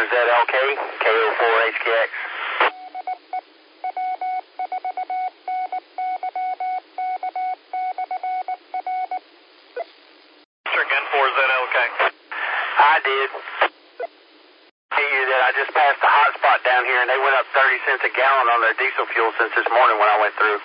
N4ZLK, KO4HKX. N4ZLK. I did. That I just passed the hot spot down here, and they went up 30 cents a gallon on their diesel fuel since this morning when I went through.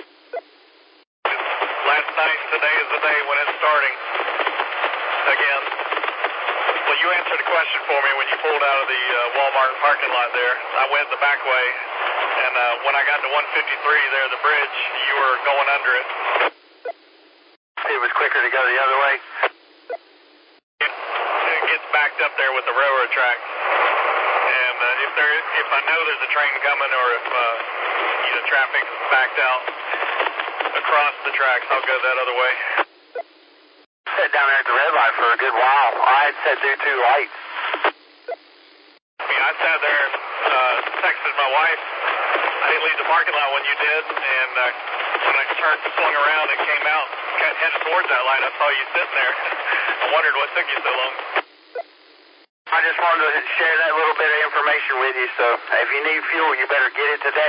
Last night, today is the day when it's starting again. Well, you answered a question for me when you pulled out of the Walmart parking lot there. I went the back way, and when I got to 153 there, the bridge, you were going under it. It was quicker to go the other way? It gets backed up there with the railroad track. And if I know there's a train coming, or if traffic is backed out across the tracks, I'll go that other way. Sat down there at the red light for a good while. I had sat through 2 lights. I sat there, texted my wife. I didn't leave the parking lot when you did, and when I swung around and came out, headed towards that light, I saw you sitting there. I wondered what took you so long. I just wanted to share that little bit of information with you, so if you need fuel, you better get it today.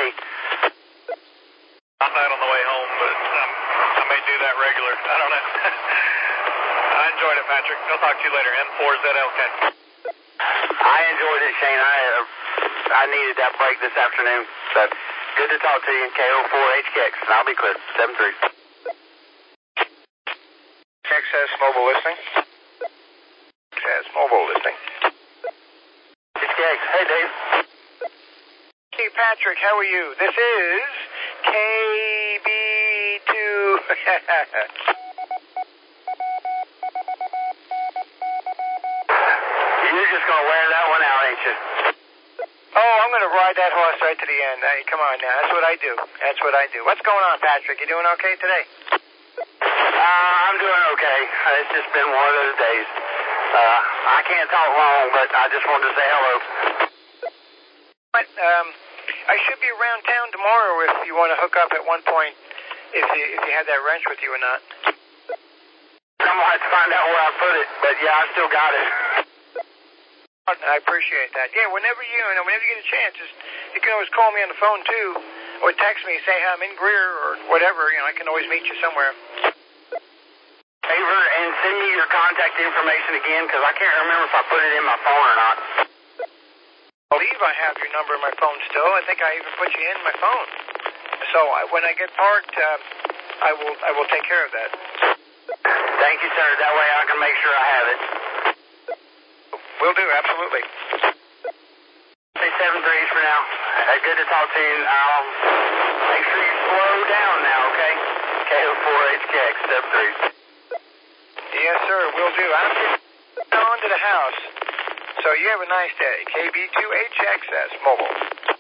I'm not on the way home, but I may do that regular. I don't know. I enjoyed it, Patrick. I'll talk to you later. N4ZLK. I enjoyed it, Shane. I needed that break this afternoon. So good to talk to you. KO4HKX, and I'll be clear. 7-3. Access mobile listening. Access mobile listening. HKX. Hey, Dave. Hey, Patrick, how are you? This is KB2. You're just going to wear that one out, ain't you? Oh, I'm going to ride that horse right to the end. Hey, come on now. That's what I do. That's what I do. What's going on, Patrick? You doing okay today? I'm doing okay. It's just been one of those days. I can't talk long, but I just wanted to say hello. But, I should be around town tomorrow if you want to hook up at one point, if you have that wrench with you or not. I'm going to have to find out where I put it, but yeah, I still got it. I appreciate that. Yeah, whenever you get a chance, you can always call me on the phone too, or text me, say, hey, I'm in Greer or whatever. I can always meet you somewhere. Favor, and send me your contact information again, because I can't remember if I put it in my phone or not. I believe I have your number in my phone still. I think I even put you in my phone. So when I get parked, I will take care of that. Thank you, sir. That way I can make sure I have it. Will do, absolutely. Say 7-3 for now. Good to talk to you. I'll make sure you slow down now, okay? KO4HKX, 7-3. Yes, sir, will do. I'm on to the house. So you have a nice day. KB2HXS Mobile.